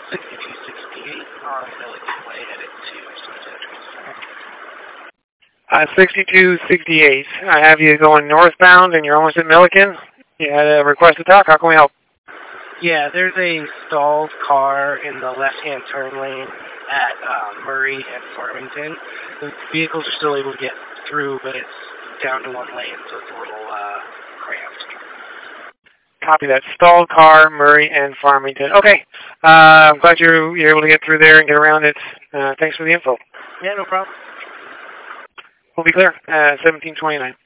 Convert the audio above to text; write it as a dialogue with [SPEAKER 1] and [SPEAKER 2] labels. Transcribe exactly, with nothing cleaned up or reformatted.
[SPEAKER 1] sixty-two sixty-eight on Milligan Way, headed to Sunset Center.
[SPEAKER 2] Uh, sixty-two sixty-eight. I have you going northbound and you're almost at Milliken. You had a request to talk. How can we help?
[SPEAKER 1] Yeah, there's a stalled car in the left-hand turn lane at uh, Murray and Farmington. The vehicles are still able to get through, but it's down to one lane, so it's a little uh, cramped.
[SPEAKER 2] Copy that. Stalled car, Murray and Farmington. Okay. Uh, I'm glad you're, you're able to get through there and get around it. Uh, thanks for the info.
[SPEAKER 1] Yeah, no problem.
[SPEAKER 2] We'll be clear. Uh, seventeen twenty-nine.